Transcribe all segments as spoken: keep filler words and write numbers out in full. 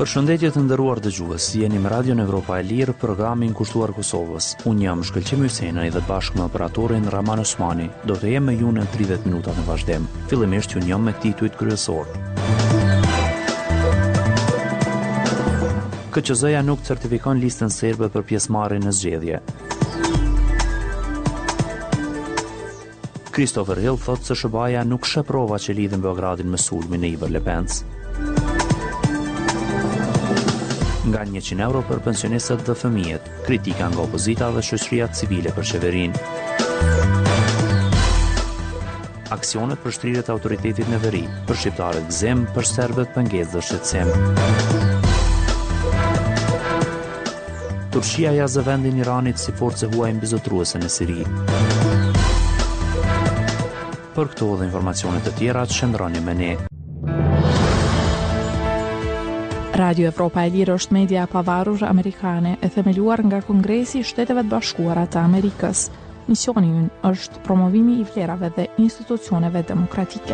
Përshëndetje të nderuar dëgjues, jeni me Radion Evropa e Lirë, programin kushtuar Kosovës. Unë jam Shkëlqim Hyseni dhe bashkë me operatorin Raman Osmani do të jem me ju në tridhjetë minuta në vazhdim. Fillimisht ju njom me titujt kryesor. K Q Z-ja nuk certifikon listën serbe për pjesëmarrjen në zgjedhje. Christopher Hill thotë se S B A-ja nuk sheh prova që lidhin Beogradin me sulmin e Iber Lepens. Nga njëqind euro për pensionistët dhe fëmijët, kritika nga opozita dhe shoqëria civile për qeverinë. Aksionet për shtrirjet e autoritetit në veri, për shqiptarët gëzim, për serbët pengesë dhe shqetësim. Turqia ja zë vendin Iranit si forcë huaj mbizotruese në Siri. Për këto dhe informacionet të tjera, qëndroni me ne. Radio Evropa e Lirë është media e pavarur amerikane e themeluar nga Kongresi i Shteteve të Bashkuara të Amerikës. Misioni i ynë është promovimi i vlerave dhe institucioneve demokratike.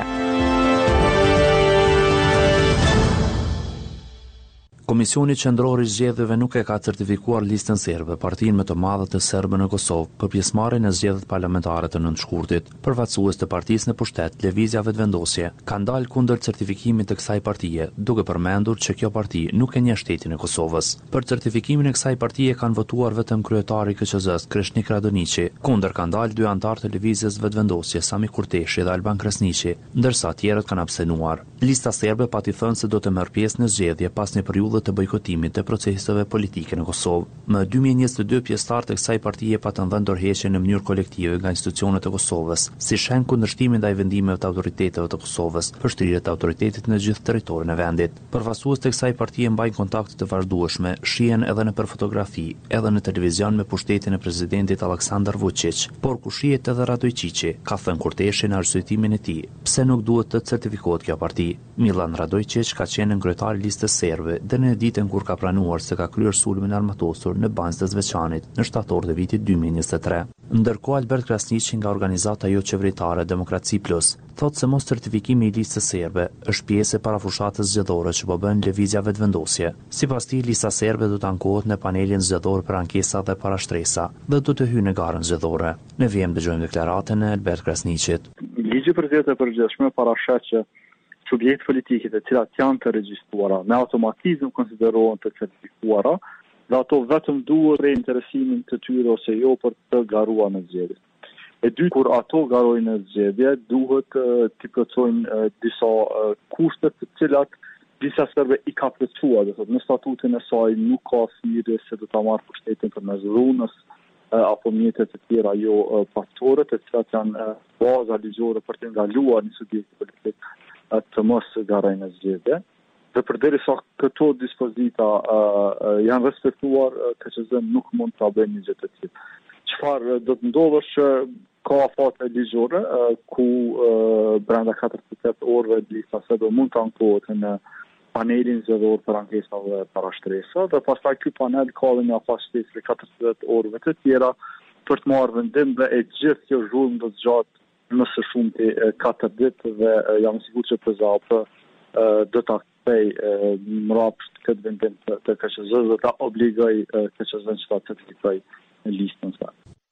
Komisioni Qendror i Zgjedhjeve nuk e ka certifikuar listën serbe, partinë më të madhe të serbëve në Kosovë, për pjesëmarrjen në zgjedhjet parlamentare të nëntëshkurtit. Përfaqësues të partisë në pushtet, Lëvizja Vetëvendosje, kanë dalë kundër certifikimit të kësaj partie, duke përmendur që kjo parti nuk e njeh shtetin e Kosovës. Për certifikimin e kësaj partie kanë votuar vetëm kryetari i K Q Z-s, Kreshnik Radoniqi. Kundër kanë dalë dy anëtar të Lëvizjes Vetëvendosje, Sami Kurteshi dhe Alban Krasniqi, ndërsa të tjerët kanë abstenuar. Lista serbe pati thënë se do të marrë pjesë në zgjedhje pas një periudhe të bojkotimit të proceseve politike në Kosovë. Më dy mijë e njëzet e dy pjesëtarë të kësaj partie patën dhënë dorëheqje në mënyrë kolektive nga institucionet e Kosovës, si shenjë kundërshtimin ndaj vendimeve të autoriteteve të Kosovës për shtrirjet e autoritetit në gjithë territorin e vendit. Përfaqësues të kësaj partie mbajnë kontakte të vazhdueshme, shihen edhe nëpër fotografi, edhe në televizion me pushtetin e presidentit Aleksandar Vučić, por ku shihet edhe Radojčići, ka thënë Kurteshi në arsyetimin e tij, pse nuk duhet të certifikohet kjo parti. Milan Radojčić ka qenë kryetari i listës serbe dhe në ditën kur ka pranuar se ka kryer sulmin armatosur në Banjë të Zveçanit në shtator të vitit dy mijë e njëzet e tre. Ndërkohë Albert Krasniqi nga organizata jo qeveritare Demokraci Plus thotë se mos certifikimi i listës serbe është pjesë e parafushatës zgjedhore që po bën Lëvizja Vetëvendosje. Sipas tij, lista serbe do të ankohet në panelin zgjedhor për ankesa dhe parashtresa dhe do të hyjë në garën zgjedhore. Ne vjem dëgjojmë deklaratën e Albert Krasniqit. Ligji për zgjedhjet e përgjithshme parashet që subjekt politike të cilat janë të regjistruara me automatizëm konsiderohen të certifikuara dhe ato vetëm duhet për interesimin të tyre ose jo për të garuar në zgjedhje. E dy, kur ato garojnë në zgjedhje, duhet uh, të plotësojnë uh, disa uh, kushte të cilat disa serbe i ka plotësuar, do thotë në statutin e saj nuk ka thirrje se do ta marrë pushtetin përmes dhunës uh, apo mjete të tjera jo uh, paktore, të cilat janë uh, baza ligjore për të ndaluar një subjekt politik të mos garojnë në zgjedhje. Dhe përderisa këto dispozita uh, uh, janë respektuar, uh, K Q Z nuk mund të bëjë një gjë të tillë. Çfarë do të ndodhë është ka afate ligjore uh, ku uh, brenda katërdhjetë e tetë orëve lista serbe mund të ankohet në panelin zgjedhor për ankesa dhe parashtresa, dhe pastaj ky panel ka edhe një afat katërdhjetë e tetë orëve të tjera për të marrë vendim dhe e gjithë kjo zhurmë do të gjatë nëse shumë të katër ditë dhe jam sigur që P Z A P do ta kthej mbrapsht këtë vendim të K Q Z dhe ta obligoj K Q Z-n që ta certifikoj listën së.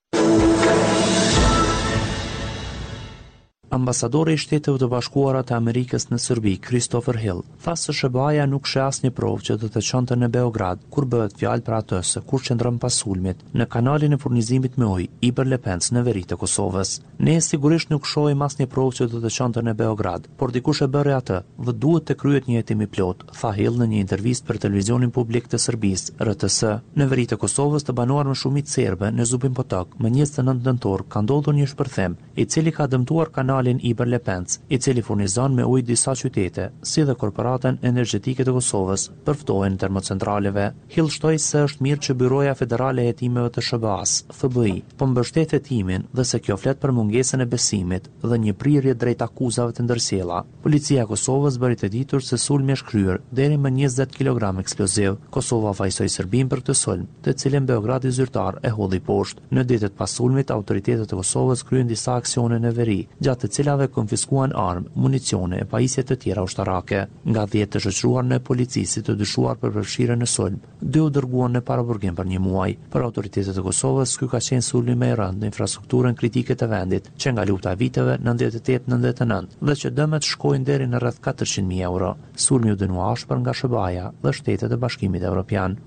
Ambasadori i Shteteve të Bashkuara të Amerikës në Serbi, Christopher Hill, tha se S B A-ja nuk sheh asnjë provë që do të çonte në Beograd kur bëhet fjalë për atë se kur qëndron pas sulmit në kanalin e furnizimit me ujë Iber Lepens në veri të Kosovës. Ne sigurisht nuk shohim asnjë provë që do të çonte në Beograd, por dikush e bëri atë dhe duhet të kryhet një hetim i plot, tha Hill në një intervistë për televizionin publik të Serbisë, R T S. Në veri të Kosovës të banuar me shumicë serbe në Zubin Potok, më njëzet e nëntë nëntor ka ndodhur një shpërthim i cili ka dëmtuar kanalin Iber Lepens, i cili furnizon me ujë disa qytete, si dhe korporatën energjetike të Kosovës për ftohen termocentraleve. Hill shtoi se është mirë që Byroja Federale e Hetimeve të S B A-s, F B I, po mbështet hetimin dhe se kjo flet për mungesën e besimit dhe një prirje drejt akuzave të ndërsjella. Policia e Kosovës bëri të ditur se sulmi është kryer deri më njëzet kilogram eksploziv. Kosova fajsoi Serbinë për këtë sulm, të cilin Beogradi zyrtar e hodhi poshtë. Në ditët pas sulmit, autoritetet e Kosovës kryen disa aksione në veri, gjatë të cilave konfiskuan armë, municione e pajisje të tjera ushtarake. Nga dhjetë të shoqëruar në policisë të dyshuar për përfshirjen në sulm, dy u dërguan në paraburgim për një muaj. Për autoritetet e Kosovës, ky ka qenë sulmi më i rëndë në infrastrukturën kritike të vendit, që nga lufta e viteve nëntëdhjetë e tetë nëntëdhjetë e nëntë dhe që dëmet shkojnë deri në rreth katërqind mijë euro. Sulmi u dënua ashpër nga S B A-ja dhe Shtetet e Bashkimit Evropian.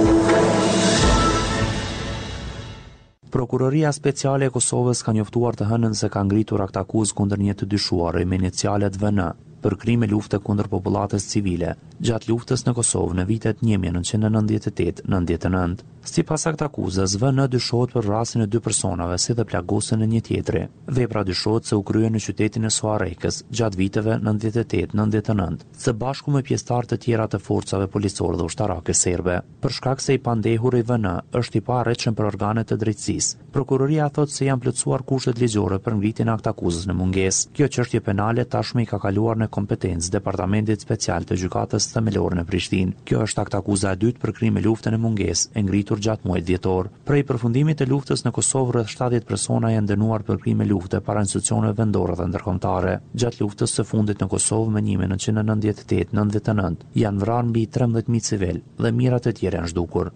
Prokuroria Speciale e Kosovës ka njoftuar të hënën se ka ngritur akt akuzë kundër një të dyshuar me inicialet V N për krime lufte kundër popullatës civile gjatë luftës në Kosovë në vitet një mijë nëntëqind e nëntëdhjetë e tetë nëntëdhjetë e nëntë. Sipas akt akuzës, V N dyshohet për vrasjen e dy personave si dhe plagosjen e një tjetri. Vepra dyshohet se u krye në qytetin e Soarekës gjatë viteve nëntëdhjetë e tetë nëntëdhjetë e nëntë, së bashku me pjesëtar të tjera të forcave policore dhe ushtarake serbe. Për shkak se i pandehuri V N është i parritshëm për organet të drejtësisë, prokuroria thotë se janë plotësuar kushtet ligjore për ngritjen e akt akuzës në mungesë. Kjo çështje penale tashmë i ka kaluar në kompetencë Departamentit Special të Gjykatës Themelore në Prishtinë. Kjo është akt akuza e dytë për krime lufte në mungesë, e ngritur gjatë muajit dhjetor. Prej përfundimit të luftës në Kosovë, rreth shtatëdhjetë persona janë dënuar për krime lufte para institucioneve vendore dhe ndërkombëtare. Gjatë luftës së fundit në Kosovë më një mijë nëntëqind e nëntëdhjetë e tetë nëntëdhjetë e nëntë janë vrarë mbi trembëdhjetë mijë civil dhe mijërat e tjerë janë zhdukur.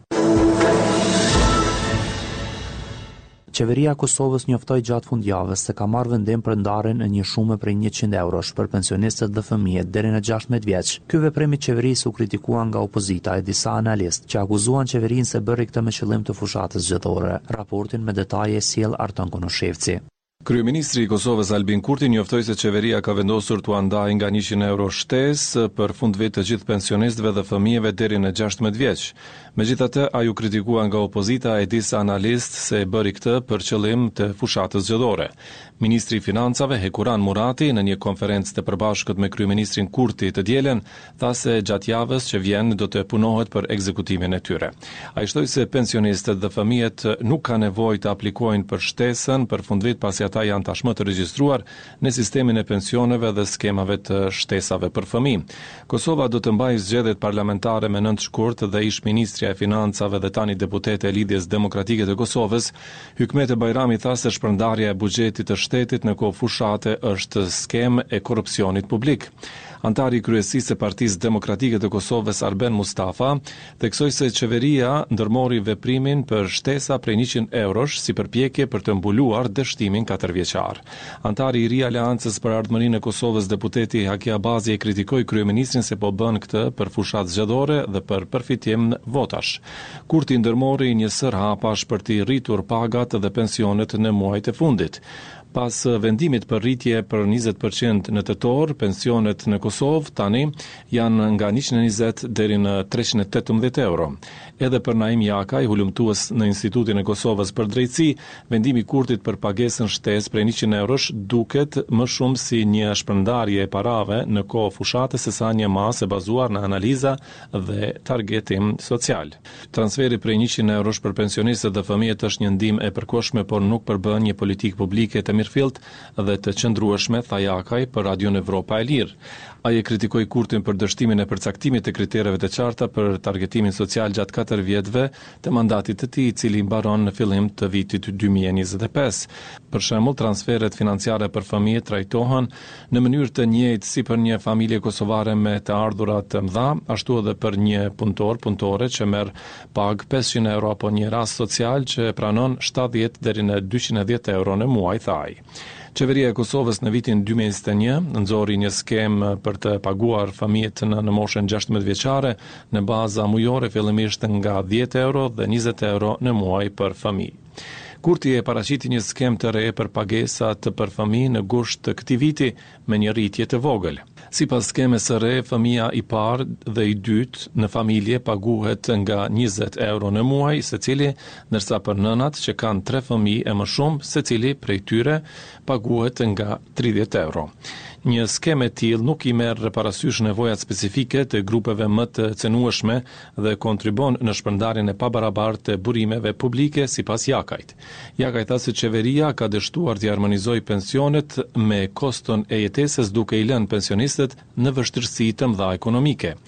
Qeveria e Kosovës njoftoi gjatë fundjavës se ka marrë vendim për ndarjen e një shume prej njëqind eurosh për pensionistët dhe fëmijët deri në gjashtëdhjetë vjeç. Ky veprim i qeverisë u kritikua nga opozita e disa analistë që akuzuan qeverinë se bëri këtë me qëllim të fushatës zgjedhore. Raportin me detaje sjell Arton Konoshevci. Kryeministri i Kosovës Albin Kurti njoftoi se qeveria ka vendosur t'u ndajë nga njëqind euro shtesë për fundvit të gjithë pensionistëve dhe fëmijëve deri në gjashtëdhjetë vjeç. Megjithatë, ai u kritikua nga opozita e disa analistë se e bëri këtë për qëllim të fushatës zgjedhore. Ministri i Financave Hekuran Murati në një konferencë të përbashkët me kryeministrin Kurti të dielën tha se gjatë javës që vjen do të punohet për ekzekutimin e tyre. Ai shtoi se pensionistët dhe fëmijët nuk kanë nevojë të aplikojnë për shtesën për fundvit pasi ata janë tashmë të regjistruar në sistemin e pensioneve dhe skemave të shtesave për fëmijë. Kosova do të mbajë zgjedhjet parlamentare me nëntë shkurt dhe ish ministrja e Financave dhe tani deputete e Lidhjes Demokratike të Kosovës, Hykmete Bajrami tha se shpërndarja e buxhetit të shtetit në kohë fushate është skem e korrupsionit publik. Antari i kryesisë së Partisë Demokratike të Kosovës Arben Mustafa theksoi se qeveria ndërmori veprimin për shtesa prej njëqind eurosh si përpjekje për të mbuluar dështimin katërvjeçar. Antari i ri Aleancës për Ardhmërinë e Kosovës deputeti Haki Abazi e kritikoi kryeministrin se po bën këtë për fushat zgjedhore dhe për përfitim votash. Kurti ndërmori një sër hapash për të rritur pagat dhe pensionet në muajt e fundit. Pas vendimit për rritje për njëzet përqind në tetor, pensionet në Kosovë tani janë nga njëqind e njëzet deri në treqind e tetëmbëdhjetë euro. Edhe për Naim Jakaj, hulumtues në Institutin e Kosovës për drejtësi, vendimi i Kurtit për pagesën shtesë prej njëqind eurosh duket më shumë si një shpërndarje e parave në kohë fushate sesa një masë e bazuar në analiza dhe targetim social. Transferi prej njëqind eurosh për pensionistët dhe fëmijët është një ndihmë e përkohshme, por nuk përbën një politikë publike të mirëfillt dhe të qëndrueshme, tha Jakaj për Radion Evropa e Lirë. Ai e kritikoi Kurtin për dështimin e përcaktimit të kritereve të qarta për targetimin social gjatë katër vjetëve të mandatit të tij, i cili mbaron në fillim të vitit dy mijë e njëzet e pesë. Për shembull, transferet financiare për fëmijë trajtohen në mënyrë të njëjtë si për një familje kosovare me të ardhurat të mëdha, ashtu edhe për një punëtor, punëtore që merr pagë pesëqind euro apo një rast social që pranon shtatëdhjetë deri në dyqind e dhjetë euro në muaj, tha ai. Qeveria e Kosovës në vitin dy mijë e njëzet e një nxori një skemë për të paguar fëmijët në, në moshën gjashtëmbëdhjetë vjeçare në baza mujore, fillimisht nga dhjetë euro dhe njëzet euro në muaj për fëmijë. Kurti e paraqiti një skemë të re për pagesat për fëmijë në gusht të këtij viti me një rritje të vogël. Sipas skemës së re, fëmia i parë dhe i dytë në familje paguhet nga njëzet euro në muaj secili, ndërsa për nënat që kanë tre fëmijë e më shumë, secili prej tyre paguhet nga tridhjetë euro. Një skemë e tillë nuk i merr parasysh nevojat specifike të grupeve më të cenueshme dhe kontribon në shpërndarjen e pabarabartë të burimeve publike, sipas Jakajt. Jakaj tha se qeveria ka dështuar të harmonizojë pensionet me koston e jetesës duke i lënë pensionistët në vështirësi të mëdha ekonomike.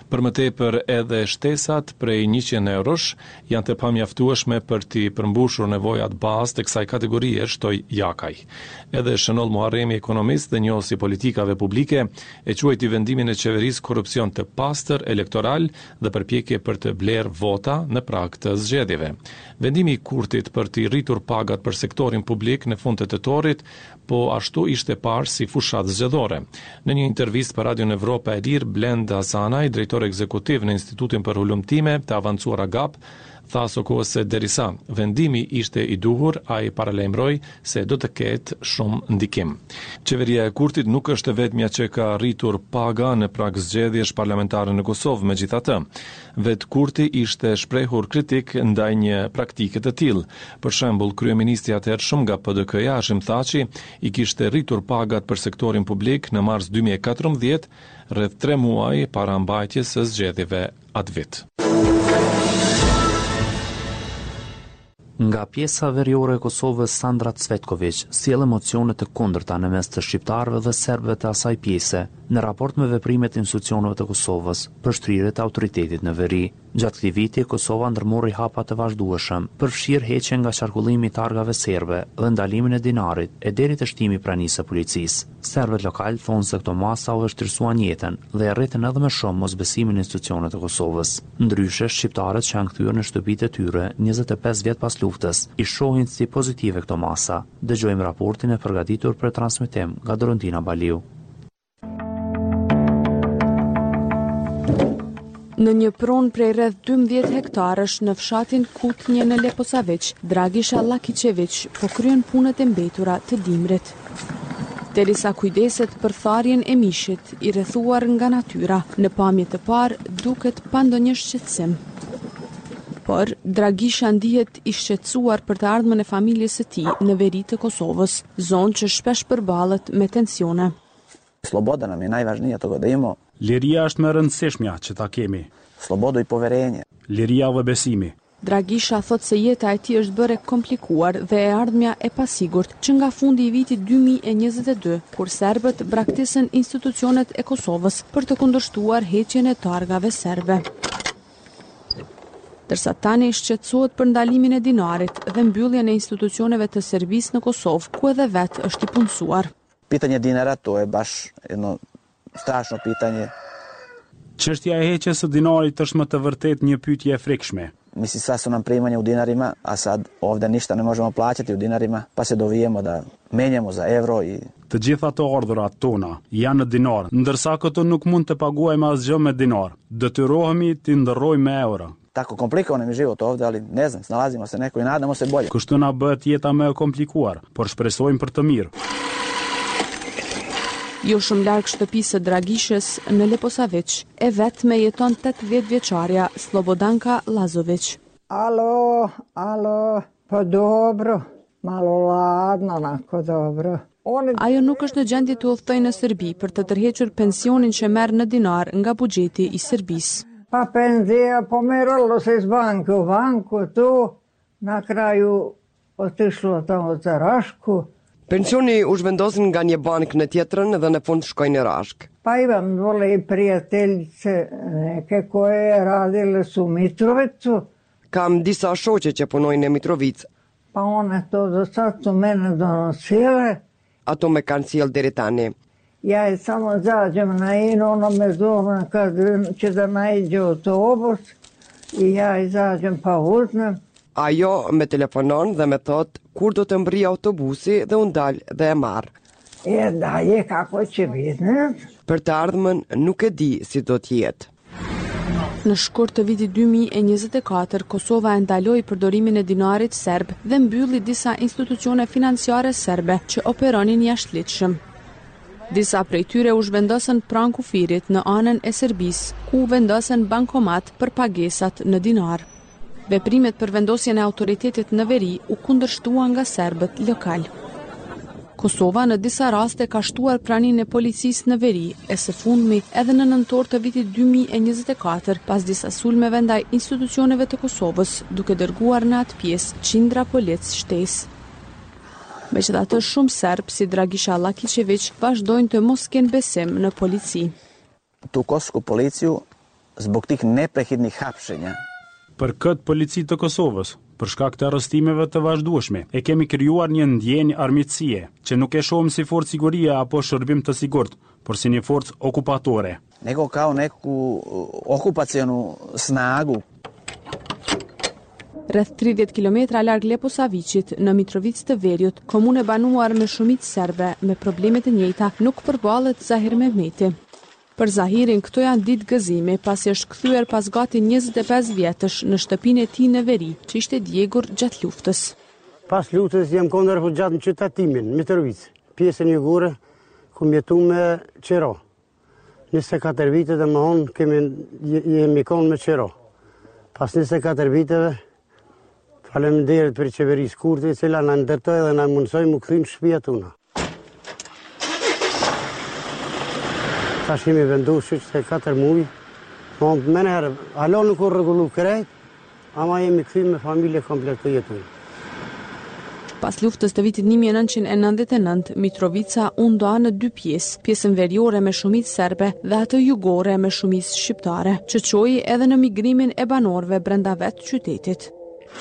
Për më tepër edhe shtesat prej njëqind eurosh janë të pamjaftueshme për t'i përmbushur nevojat bazë të kësaj kategorie, shtoi Jakaj. Edhe Shënoll Muharremi, ekonomist dhe njohës i politikave publike, e quajti vendimin e qeverisë korrupsion të pastër elektoral dhe përpjekje për të blerë vota në prag të zgjedhjeve. Vendimi i Kurtit për t'i rritur pagat për sektorin publik në fund të tetorit, po ashtu ishte parë si fushat zgjedhore. Në një intervistë për Radio Evropa e Lirë, Blenda Zanaj, drejtor ekzekutiv në Institutin për Hulumtime të Avancuara G A P, tha së kohës se derisa vendimi ishte i duhur, ai paralajmëroi se do të ketë shumë ndikim. Qeveria e Kurtit nuk është vetmja që ka rritur paga në prag zgjedhjesh parlamentare në Kosovë, megjithatë. Vet Kurti ishte shprehur kritik ndaj një praktike të tillë. Për shembull, kryeministri i atëhershëm nga P D K-ja, Hashim Thaçi, i kishte rritur pagat për sektorin publik në mars dy mijë e katërmbëdhjetë, rreth tre muaj para mbajtjes së zgjedhjeve atë vit. Nga pjesa veriore e Kosovës, Sandra Cvetković sjell emocione të kundërta në mes të shqiptarëve dhe serbëve të asaj pjese, në raport me veprimet e institucioneve të Kosovës për shtrirjet e autoritetit në veri. Gjatë këtij viti, Kosova ndërmori hapa të vazhdueshëm, përfshirë heqjen nga qarkullimi i targave serbe dhe ndalimin e dinarit, e deri te shtimi i pranisë së policisë. Serbët lokal thonë se këto masa u vështirësuan jetën dhe arritën edhe më shumë mosbesimin në institucionet e Kosovës. Ndryshe, shqiptarët që janë kthyer në shtëpitë e tyre njëzet e pesë vjet pas luftës i shohin si pozitive këto masa. Dëgjojmë raportin e përgatitur për transmetim nga Dorontina Baliu. Në një pronë prej rreth dymbëdhjetë hektarësh në fshatin Kutnje në Leposavić, Dragisha Lakićević po kryen punët e mbetura të dimrit. Derisa kujdeset për tharjen e mishit i rrethuar nga natyra, në pamje të parë duket pa ndonjë shqetësim. Por Dragisha ndihet i shqetësuar për të ardhmen e familjes së tij në veri të Kosovës, zonë që shpesh përballet me tensione. Sloboda nam je najvažnija, toga da imamo. Liria është më rëndësishmja që ta kemi. Slobodu i poverenje. Liria dhe besimi. Dragisha thot se jeta e tij është bërë komplikuar dhe e ardhmja e pasigurt që nga fundi i vitit dy mijë e njëzet e dy, kur serbët braktisën institucionet e Kosovës për të kundërshtuar heqjen e targave serbe. Dërsa tani shqetësohet për ndalimin e dinarit dhe mbylljen e institucioneve të Serbisë në Kosovë, ku edhe vet është i punësuar. Pitanje dinara, to je baš jedno strašno pitanje. Çështja e heqjes së dinarit është më të vërtet një pyetje e frikshme. Misli, sva su nam primanja u dinarima, a sad ovde ništa ne možemo plaćati u dinarima, pa se dovijemo da menjamo za euro i... Të gjitha të ardhurat tona janë në dinar, ndërsa këto nuk mund të paguajmë asgjë me dinar. Detyrohemi të ndërrojmë me euro. Tako komplikovan je život ovde, ali ne znam, snalazimo se neko i nadamo se bolje. Kështu na bëhet jeta më e komplikuar, por shpresojmë për të mirë. Jo shumë larg shtëpisë së Dragishës në Leposavić, e vetme jeton tetëdhjetë vjeçarja Slobodanka Lazović. Alo, alo, po dobro, malo ladno, onako dobro. Ajo nuk është në gjendje të udhtojë në Serbi për të tërhequr pensionin që merr në dinar nga buxheti i Serbisë. Pa penzija pomeralo se iz banke u banku, tu na kraju otišlo tamo za Rašku. Pensioni u zhvendosin nga një bank në tjetrën dhe në fund shkoj në Rashk. Pa imam dole i prijateljice neke koje radile su u Mitrovicu. Kam disa shoqe që punojnë në Mitrovic. Pa one to do sad su mene donosile. Ato me kanë sjell deri tani. Ja i samo zađem na ino, ono me zove kad će da naiđe autobus i ja i zađem pa uzmem. Ajo me telefonon dhe me thot kur do të mbri autobusi dhe unë dal dhe e marr. E dalje kako će biti, ne? Për të ardhmen nuk e di si do të jetë. Në shkurt të vitit dy mijë e njëzet e katër, Kosova e ndaloi përdorimin e dinarit serb dhe mbylli disa institucione financiare serbe që operonin jashtëligjshëm. Disa prej tyre u zhvendosën pranë kufirit në anën e Serbisë, ku u vendosën bankomat për pagesat në dinar. Veprimet për vendosjen e autoritetit në veri u kundërshtuan nga serbët lokal. Kosova në disa raste ka shtuar praninë e policisë në veri, e së fundmi edhe në nëntor të vitit dy mijë e njëzet e katër, pas disa sulmeve ndaj institucioneve të Kosovës, duke dërguar në atë pjesë qindra policë shtesë. Megjithatë, shumë serb si Dragisha Lakićević vazhdojnë të mos kenë besim në polici. Tu kosovsku policiju zbog tih neprekidnih hapšenja. Për këtë polici të Kosovës, për shkak të arrestimeve të vazhdueshme, e kemi krijuar një ndjenjë armiqësie, që nuk e shohim si forcë sigurie apo shërbim të sigurt, por si një forcë okupatore. Nego kao neku okupacionu snagu. Rreth tridhjetë kilometra larg Leposaviçit, në Mitrovicë të Veriut, komune banuar me shumicë serbe me probleme të njëjta, nuk përballet Zahir Mehmeti. Për Zahirin, këto janë ditë gëzimi, pasi është kthyer pas gati njëzet e pesë vjetësh në shtëpinë e tij në Veri, që ishte djegur gjatë luftës. Pas luftës jam konë refugjat në qytetimin, Mitrovicë, pjesën jugore, ku mjetu me qero. njëzet e katër vite dhe më honë kemi jemi konë me qero. Pas njëzet e katër viteve, faleminderit për qeverisë Kurti, e cila na ndërtoi dhe na mundsoi mu kthym shtëpia tona. Tash jemi vendosur që katër muaj, më menherë, alo nuk u rregullu krejt, ama jemi kthyer me familje komplet të jetoj. Pas luftës të vitit një mijë e nëntëqind e nëntëdhjetë e nëntë, Mitrovica u nda në dy pjesë, pjesën veriore me shumicë serbe dhe atë jugore me shumicë shqiptare, që çoi edhe në migrimin e banorëve brenda vetë qytetit.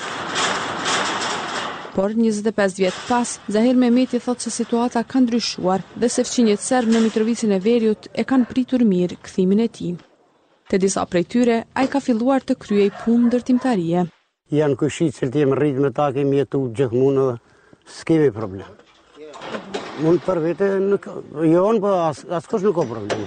Por njëzet e pesë vjet pas, Zahir Mehmeti thotë se situata ka ndryshuar dhe se fqinjet serb në Mitrovicën e Veriut e kanë pritur mirë kthimin e tij. Te disa prej tyre, ai ka filluar të kryej punë ndërtimtarie. Janë kushit që të jemi rritë me ta, kemi jetu gjithmonë dhe s'kemi problem. Unë për vete, jo unë, po as, as kush nuk ka problem.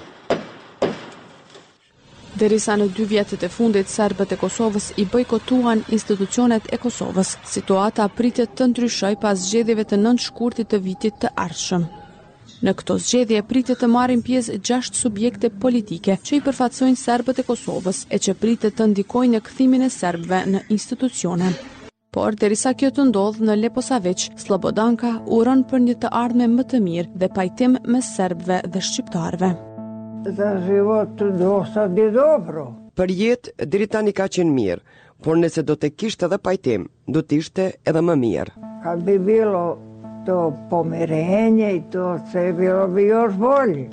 Derisa në dy vjetët e fundit, serbët e Kosovës i bojkotuan institucionet e Kosovës. Situata pritet të ndryshoj pas zgjedhjeve të nëntë shkurtit të vitit të ardhshëm. Në këto zgjedhje pritet të marrin pjesë gjashtë subjekte politike që i përfaqësojnë serbët e Kosovës e që pritet të ndikojnë në kthimin e serbëve në institucione. Por derisa kjo të ndodhë në Leposavić, Slobodanka uron për një të ardhme më të mirë dhe pajtim mes serbëve dhe shqiptarëve. Za život dosta bi dobro. Për jetë, deri tani ka qenë mirë, por nëse do të kishte edhe pajtim, do të ishte edhe më mirë. Kad bi bilo to pomirenje i to sve bilo bi još bolje.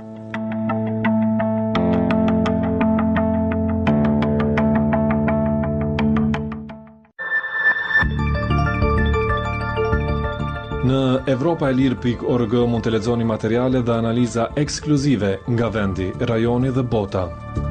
Në Evropa e Lirë pikë org mund të lexoni materiale dhe analiza ekskluzive nga vendi, rajoni dhe bota.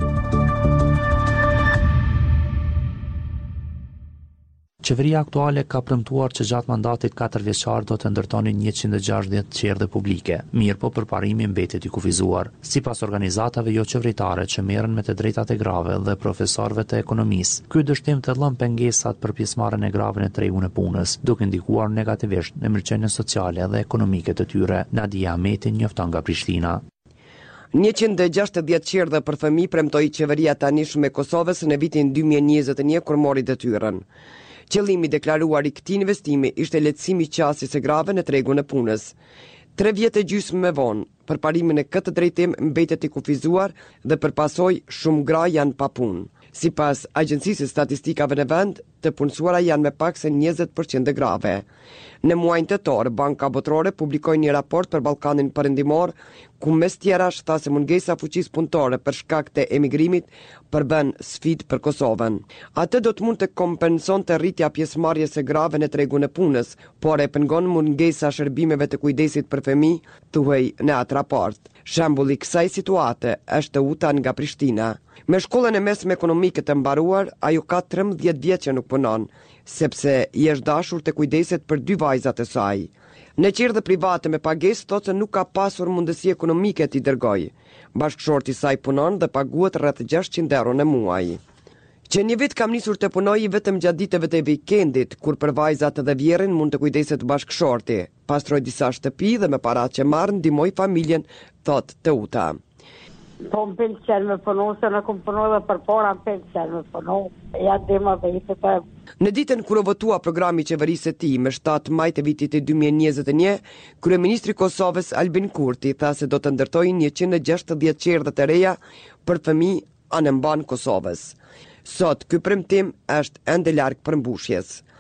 Qeveria aktuale ka premtuar që gjatë mandatit katër vjeçar do të ndërtoni njëqind e gjashtëdhjetë qerdhe publike, mirë po përparimi mbetet i kufizuar. Sipas organizatave jo qeveritare që merren me të drejtat e grave dhe profesorëve të ekonomisë, ky dështim të lëm pengesat për pjesëmarrjen e grave në tregun e punës, duke ndikuar negativisht në mirëqenien sociale dhe ekonomike të tyre. Nadia Ahmeti njofton nga Prishtina. njëqind e gjashtëdhjetë qerdhe për fëmijë premtoi qeveria tanishme e Kosovës në vitin dy mijë e njëzet e një kur mori detyrën. Qëllimi deklaruar i këtij investimi ishte lehtësimi i qasjes së grave në tregun e punës. Tre vjet e gjysmë më vonë, përparimi në këtë drejtim mbetet i kufizuar dhe përpasoj shumë gra janë pa punë. Sipas Agjencisë së Statistikave në vend, të punësuara janë me pak se njëzet përqind grave. Në muajin tetor, Banka Botërore publikoi një raport për Ballkanin Perëndimor, ku mes tjerash tha se mungesa fuqisë punëtore për shkak të emigrimit përbën sfidë për Kosovën. Atë do të mund të kompensonte rritja pjesëmarrjes së grave në tregun e punës, por e pengon mungesa shërbimeve të kujdesit për fëmijë, thuhej në atë raport. Shembulli i kësaj situate është Uta nga Prishtina. Me shkollën e mesme ekonomike të mbaruar, ajo ka trembëdhjetë vjet që nuk punon, sepse i është dashur të kujdeset për dy vajzat e saj. Në qerdhe private me pagesë thotë se nuk ka pasur mundësi ekonomike t'i dërgoj. Bashkëshorti i saj punon dhe paguhet rreth gjashtëqind euro në muaj. Që një vit kam nisur të punoj vetëm gjatë ditëve të vikendit, kur për vajzat dhe vjerin mund të kujdeset bashkëshorti. Pastroj disa shtëpi dhe me parat që marr ndihmoj familjen, thot Teuta. Po më pëlqen me punu, se në kom punu dhe për para më pëlqen me punu. Ja dima dhe i të të... Në ditën kur u votua programi i qeverisë së tij me shtatë maj të vitit dy mijë e njëzet e një, kryeministri i Kosovës Albin Kurti tha se do të ndërtojë njëqind e gjashtëdhjetë qerdhe të reja për fëmijë anëmban Kosovës. Sot ky premtim është ende larg përmbushjes.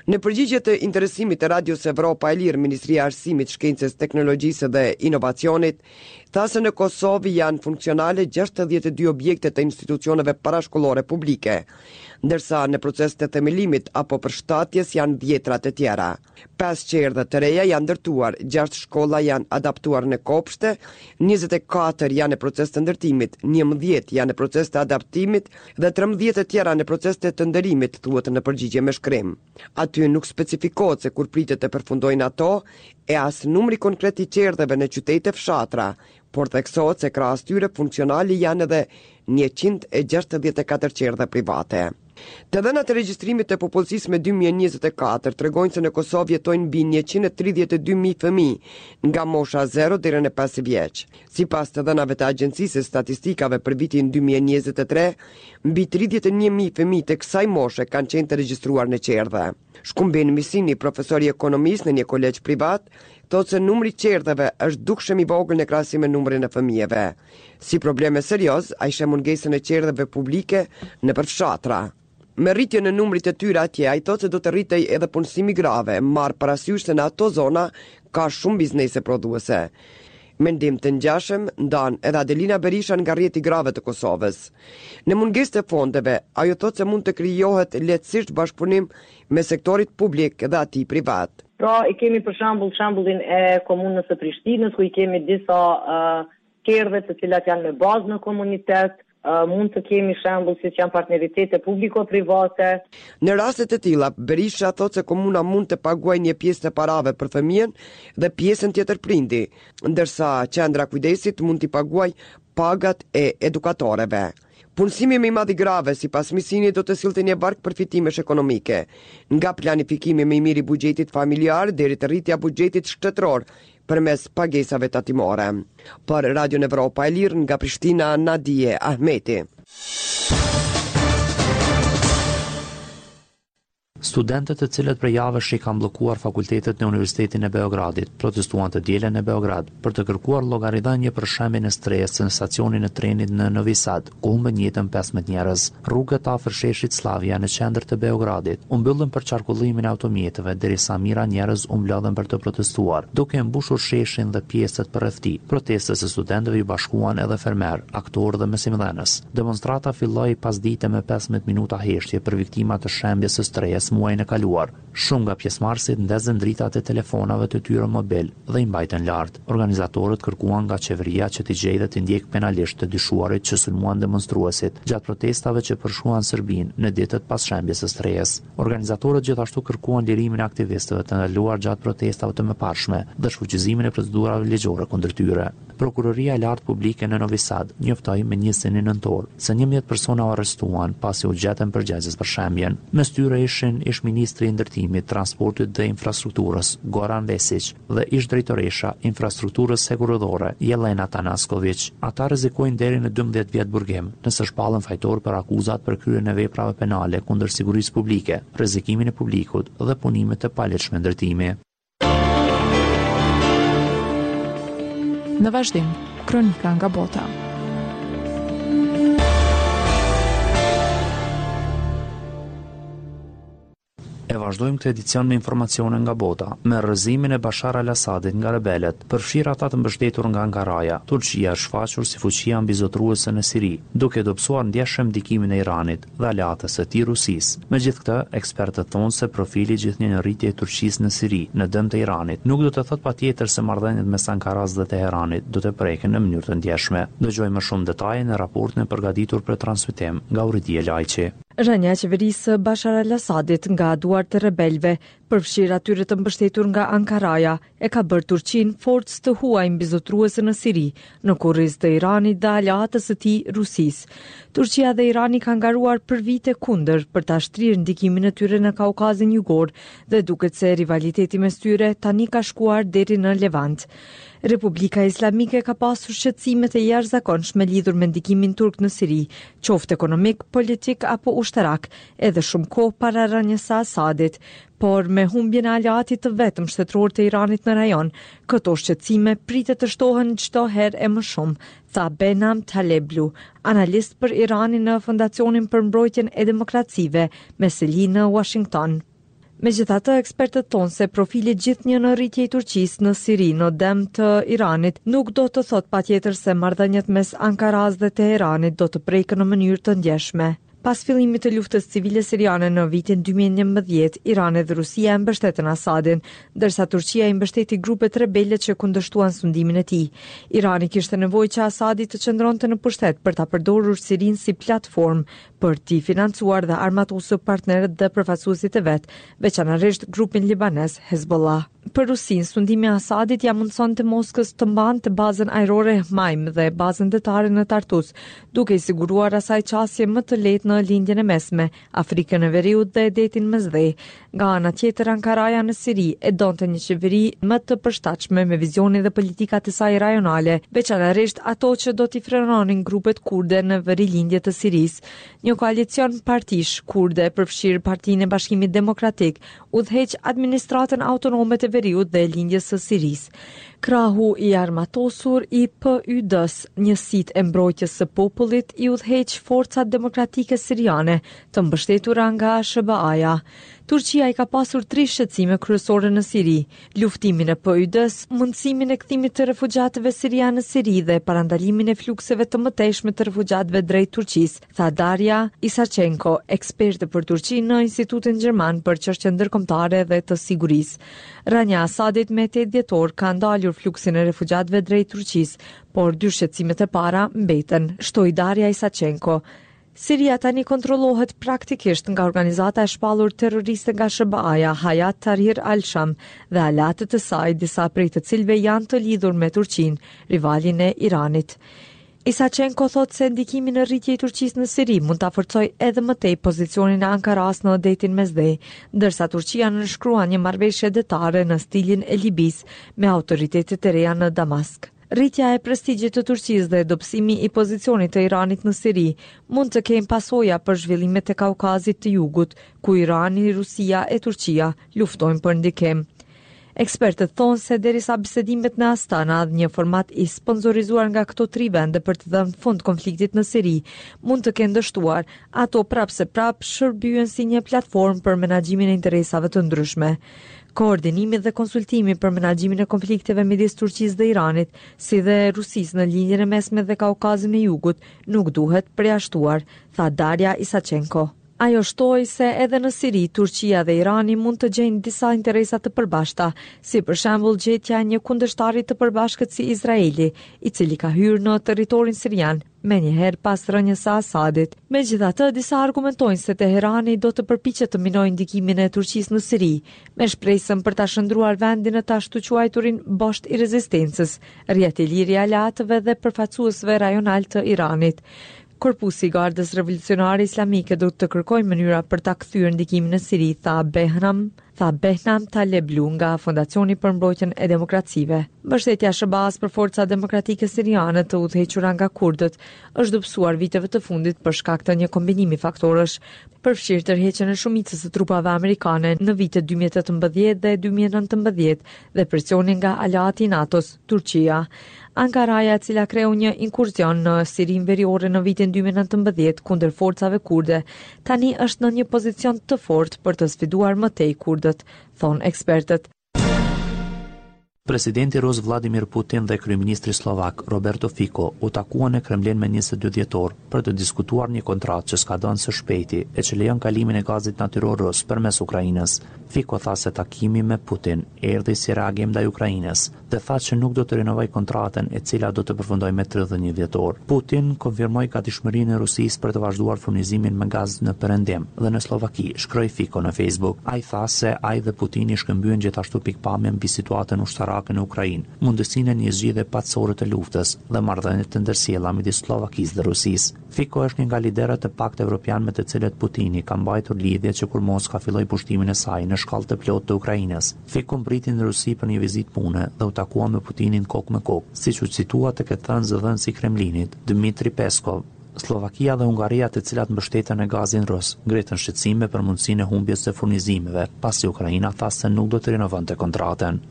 Në përgjigje të interesimit të Radios Evropa e Lirë, Ministria e Arsimit, Shkencës, Teknologjisë dhe Inovacionit tha se në Kosovë janë funksionale gjashtëdhjetë e dy objekte të institucioneve parashkollore publike, ndërsa në proces të themelimit apo përshtatjes janë dhjetra të tjera. Pesë qerdhe të reja janë ndërtuar, gjashtë shkolla janë adaptuar në kopshte, njëzet e katër janë në proces të ndërtimit, njëmbëdhjetë janë në proces të adaptimit dhe trembëdhjetë të tjera në proces të të ndërimit, thuhet në përgjigje me shkrim. Aty nuk specifikohet se kur pritet të përfundojnë ato, e as numri konkret i qerdheve në qytete fshatra, por theksohet se krahas tyre funksionali janë edhe njëqind e gjashtëdhjetë e katër qerdhe private. Të dhënat e regjistrimit të popullsisë me dy mijë e njëzet e katër tregojnë se në Kosovë jetojnë mbi njëqind e tridhjetë e dy mijë fëmijë nga mosha zero deri në pesë vjeç. Sipas të dhënave të Agjencisë së Statistikave për vitin dy mijë e njëzet e tre, mbi tridhjetë e një mijë fëmijë të kësaj moshe kanë qenë të regjistruar në qerdhe. Shkumbin Misini, profesor i ekonomisë në një kolegj privat, thotë se numri i qerdheve është dukshëm i vogël në krahasim me numrin e fëmijëve. Si probleme serioz, ai sheh mungesën e qerdheve publike në përfshatra. Me rritjen e numrit të tyre atje, ai thotë se do të rritej edhe punësimi grave, marr parasysh se në ato zona ka shumë biznese prodhuese. Mendim të ngjashëm ndan edhe Adelina Berisha nga rrjeti i grave të Kosovës. Në mungesë të fondeve, ajo thotë se mund të krijohet lehtësisht bashkëpunim me sektorit publik dhe atij privat. Pra, i kemi për shembull shembullin e komunës së Prishtinës, ku i kemi disa uh, qerdhe të cilat janë me bazë në komunitet. Uh, mund të kemi shembull si që janë partneritete publiko-private. Në raste të tilla, Berisha thotë se komuna mund të paguajë një pjesë të parave për fëmijën dhe pjesën tjetër prindi, ndërsa qendra kujdesit mund t'i paguajë pagat e edukatorëve. Punësimi më i madh i grave, sipas Misini, do të sillte një bark përfitimesh ekonomike, nga planifikimi më i mirë i buxhetit familjar deri te rritja e buxhetit shtetëror përmes pagesave tatimore. Për Radio Evropa e Lirë nga Prishtina, Nadije Ahmeti. Studentët të cilët për javësh i kanë bllokuar fakultetet në Universitetin e Beogradit protestuan të dielën në Beograd për të kërkuar llogaridhënie për shembin e stresit në stacionin e trenit në Novi Sad, ku humbën jetën pesëmbëdhjetë njerëz. Rrugët afër sheshit Slavia në qendër të Beogradit u mbyllën për qarkullimin e automjeteve derisa mijëra njerëz u mblodhen për të protestuar, duke mbushur sheshin dhe pjesët përreth tij. Protestës së studentëve i bashkuan edhe fermer, aktorë dhe mësimdhënës. Demonstrata filloi pasdite me pesëmbëdhjetë minuta heshtje për viktimat të shembjes së stresit muajin e kaluar. Shumë nga pjesëmarrësit ndezën dritat e telefonave të tyre mobil dhe i mbajtën lart. Organizatorët kërkuan nga qeveria që t'i gjejë dhe t'i ndjek penalisht të dyshuarit që sulmuan demonstruesit gjatë protestave që përshkruan Serbinë në ditët pas shembjes së stresit. Organizatorët gjithashtu kërkuan lirimin e aktivistëve të ndaluar gjatë protestave të mëparshme dhe shfuqizimin e procedurave ligjore kundër tyre. Prokuroria e lartë publike në Novi Sad njoftoi me njësinë nëntor se njëmbëdhjetë persona u arrestuan pasi u gjetën përgjegjës për shembjen. Mes tyre ishin ish ministri i ndërtimit, transportit dhe infrastrukturës Goran Vesić dhe ish drejtoresha infrastrukturës sekurodhore Jelena Tanasković. Ata rrezikojnë deri në dymbëdhjetë vjet burgim nëse shpallen fajtor për akuzat për kryen e veprave penale kundër sigurisë publike, rrezikimin e publikut dhe punimet të palegjshme ndërtimi. Në vazhdim, kronika nga bota. E vazhdojmë këtë edicion me informacione nga bota. Me rrëzimin e Bashar al-Assadit nga rebelët, përfshir ata të mbështetur nga Ankaraja, Turqia është shfaqur si fuqia mbizotruese në Siri, duke dobësuar ndjeshëm ndikimin e Iranit dhe aleatës së tij Rusisë. Megjithatë, ekspertët thonë se profili gjithnjë në rritje e Turqisë në Siri, në dëm të Iranit, nuk do të thotë patjetër se marrëdhëniet mes Ankaras dhe Teheranit do të preken në mënyrë të ndjeshme. Dëgjojmë më shumë detaje në raportin e përgatitur për transmetim nga Uridia Lajçi. Rënja e qeverisë Bashar al-Assadit nga duart të rebelëve, përfshirë atyre të mbështetur nga Ankaraja, e ka bërë Turqinë forcë të huaj mbizotruese në Siri, në kurrizë të Iranit dhe aleatës së tij Rusisë. Turqia dhe Irani kanë ngaruar për vite kundër për ta shtrirë ndikimin e tyre në Kaukazin Jugor dhe duket se rivaliteti mes tyre tani ka shkuar deri në Levant. Republika Islamike ka pasur shqetësime të jashtëzakonshme lidhur me ndikimin turk në Siri, qoftë ekonomik, politik apo ushtarak, edhe shumë kohë para rënies së Asadit, por me humbjen e aleatit të vetëm shtetëror të Iranit në rajon, këto shqetësime pritet të shtohen çdo herë e më shumë, tha Benam Taleblu, analist për Iranin në Fondacionin për Mbrojtjen e Demokracive me seli në Washington. Megjithatë, ekspertët thonë se profili gjithnjë në rritje i Turqisë në Siri në dëm të Iranit nuk do të thotë patjetër se marrëdhëniet mes Ankaras dhe Teheranit do të prekën në mënyrë të ndjeshme. Pas fillimit të luftës civile siriane në vitin dy mijë e njëmbëdhjetë, Irani dhe Rusia e mbështetën Asadin, ndërsa Turqia i mbështeti grupet rebele që kundërshtuan sundimin e tij. Irani kishte nevojë që Asadi të qëndronte në pushtet për ta përdorur Sirinë si platformë për t'i financuar dhe armatosur partnerët dhe përfaqësuesit e vet, veçanërisht grupin libanez Hezbollah. Për Rusinë, sundimi i Asadit ja mundsonte Moskës të mbante bazën ajrore Hmaim dhe bazën detare në Tartus, duke i siguruar asaj qasje më të lehtë në lindjen e mesme, Afrikën e Veriut dhe detin Mesdhe. Nga ana tjetër, Ankaraja në Siri e donte një qeveri më të përshtatshme me vizionin dhe politikat e saj rajonale, veçanërisht ato që do t'i frenonin grupet kurde në verilindje të Sirisë. Një koalicion partish kurde përfshir Partinë e Bashkimit Demokratik udhëheq administratën autonome të Veriut dhe lindjes së Sirisë. Krahu i armatosur i P Y D-s, njësitë e mbrojtjes së popullit, i udhëheq forcat demokratike siriane, të mbështetura nga S B A-ja. Turqia i ka pasur tri shqetësime kryesore në Siri: luftimin e P Y D-s, mundësimin e kthimit të refugjatëve sirianë në Siri dhe parandalimin e flukseve të mëtejshme të refugjatëve drejt Turqisë, tha Daria Isachenko, eksperte për Turqinë në Institutin Gjerman për çështje ndërkombëtare dhe të sigurisë. Rënia e Asadit me tetë dhjetor ka ndalur fluksin e refugjatëve drejt Turqisë, por dy shqetësimet e para mbeten, shtoi Daria Isachenko. Siria tani kontrollohet praktikisht nga organizata e shpallur terroriste nga S B A-ja, Hayat Tahrir al-Sham, dhe alatët e saj, disa prej të cilëve janë të lidhur me Turqinë, rivalin e Iranit. Isachenko thot se ndikimi në rritje i Turqisë në Siri mund ta forcojë edhe më tej pozicionin e Ankaras në detin Mesdhe, ndërsa Turqia nënshkruan një marrëveshje detare në stilin e Libisë me autoritetet e reja në Damask. Rritja e prestigjit të Turqisë dhe dobësimi i pozicionit të Iranit në Siri mund të kenë pasoja për zhvillimet e Kaukazit të Jugut, ku Irani, Rusia e Turqia luftojnë për ndikim. Ekspertët thonë se derisa bisedimet në Astana, një format i sponsorizuar nga këto tri vende për të dhënë fund konfliktit në Siri, mund të kenë dështuar, ato prapë se prapë shërbyen si një platformë për menaxhimin e interesave të ndryshme. Koordinimi dhe konsultimi për menaxhimin e konflikteve midis Turqisë dhe Iranit, si dhe Rusisë në linjën e mesme dhe Kaukazin e Jugut, nuk duhet përjashtuar, tha Daria Isachenko. Ajo shtoi se edhe në Siri, Turqia dhe Irani mund të gjejnë disa interesa të përbashkëta, si për shembull gjetja e një kundërshtari të përbashkët si Izraeli, i cili ka hyrë në territorin sirian menjëherë pas rënies së Asadit. Megjithatë, disa argumentojnë se Teherani do të përpiqet të minojë ndikimin e Turqisë në Siri, me shpresën për ta shndruar vendin e ta ashtu quajturin bosht i rezistencës, rrjet i lirë i aleatëve dhe përfaqësuesve rajonal të Iranit. Korpusi i Gardës Revolucionare Islamike do të kërkojë mënyra për ta kthyer ndikimin në Siri, tha Behnam, tha Behnam Taleblu nga Fondacioni për Mbrojtjen e Demokracive. Mbështetja e S B A-s për forca demokratike siriane të udhëhequra nga kurdët është dobësuar viteve të fundit për shkak të një kombinimi faktorësh, përfshirë tërheqjen e shumicës së trupave amerikane në vitet dy mijë e tetëmbëdhjetë dhe dy mijë e nëntëmbëdhjetë dhe presionin nga aleati i NATO-s, Turqia. Ankaraja, e cila kreu një inkursion në Sirinë veriore në vitin dy mijë e nëntëmbëdhjetë kundër forcave kurde, tani është në një pozicion të fortë për të sfiduar më tej kurdët, thonë ekspertët. Presidenti Rus Vladimir Putin dhe kryeministri slovak Roberto Fico u takuan në Kremlin me njëzet e dy dhjetor për të diskutuar një kontratë që ska dhënë së shpejti e që lejon kalimin e gazit natyror rus përmes Ukrainës. Fico tha se takimi me Putin erdhi si reagim ndaj Ukrainës dhe tha që nuk do të rinovoj kontratën e cila do të përfundojë me tridhjetë e një dhjetor. Putin konfirmoi gatishmërinë e Rusisë për të vazhduar furnizimin me gaz në Perëndim dhe në Slovaki, shkroi Fico në Facebook. Ai tha se ai dhe Putini shkëmbyen gjithashtu pikpamjen mbi situatën ushtarake në Ukrainë, mundësinë e një zgjidhje paqësore të luftës dhe marrëdhëniet të ndërsjella midis Slovakisë dhe Rusisë. Fico është një nga liderët e Paktit Evropian me të cilët Putini ka mbajtur lidhje që kur Moska filloi pushtimin e saj në shkallë të plotë të Ukrainës. Fico mbriti në Rusi për një vizitë pune dhe u takua me Putinin kokë me kokë, siç u citua tek thënë zëdhënësi i Kremlinit, Dmitri Peskov. Slovakia dhe Hungaria, të cilat mbështeten në gazin rus, ngritën shqetësime për mundësinë e humbjes së furnizimeve, pasi Ukraina tha se nuk do të rinovonte kontratën.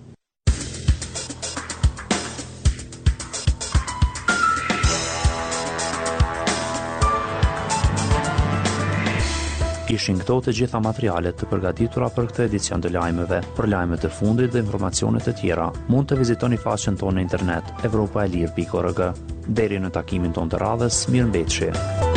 Ishin këto të gjitha materialet të përgatitura për këtë edicion të lajmeve. Për lajmet e fundit dhe informacionet e tjera, mund të vizitoni faqen tonë në internet evropaelir pikë org. Deri në takimin tonë të radhës, mirëmbëjtje.